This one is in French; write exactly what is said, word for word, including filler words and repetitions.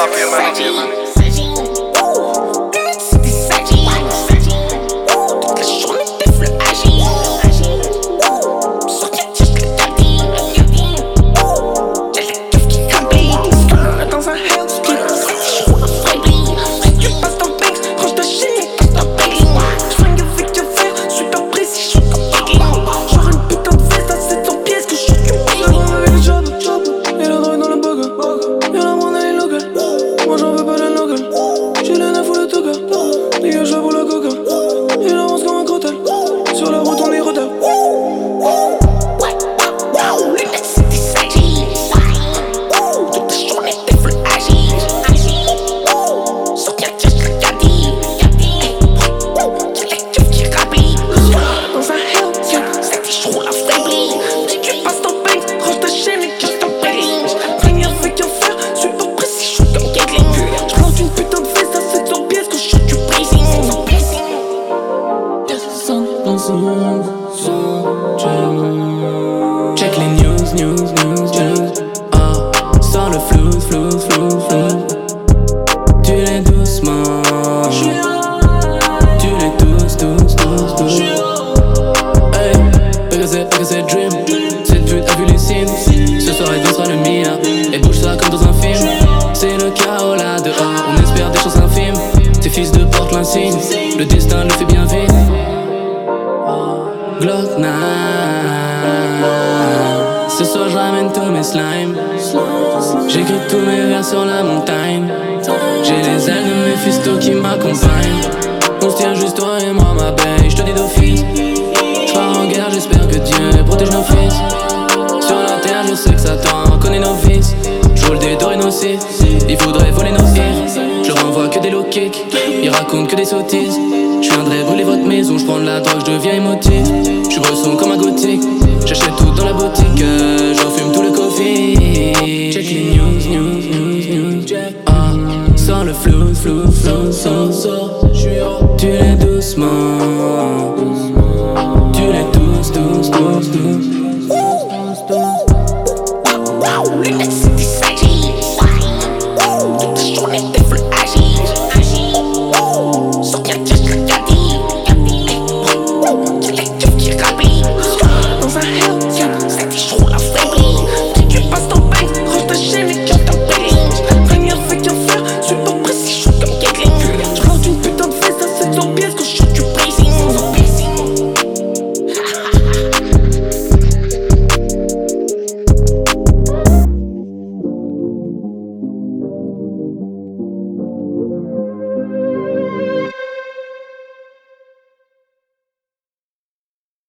Check les news, news, news, news. Oh, sans le flou, flou, flou, flou. Tu l'es doucement. Tu l'es tous, tous, tous, tous. Hey, Pégase, Pégase Dream. Cette pute a vu les signes. Ce soir elle dansera le mien. Et bouge ça comme dans un film. C'est le chaos là dehors. On espère des choses infimes. Tes fils de porte l'insigne. Le destin le fait bien vite. Glock nine. Ce soir je ramène tous mes slimes. J'écris tous mes vers sur la montagne. J'ai les ailes de mes fistos qui m'accompagnent. On se tient juste toi et moi ma baie. Je te dis d'office. J'pars en guerre, j'espère que Dieu protège nos fils. Sur la terre je sais que Satan connaît nos vices. J'roule des dorés nocifs. Il faudrait voler nos filles. Je renvoie que des low kicks. Ils racontent que des sottises. Je viendrai brûler votre maison, je prends de la drogue, je deviens émotif. Je suis bresson comme un gothique. J'achète tout dans la boutique, euh, j'en fume tout le coffee. Check les news, news, news, news. Ah, sans le flou, flou, flou, flou. Tu l'es doucement.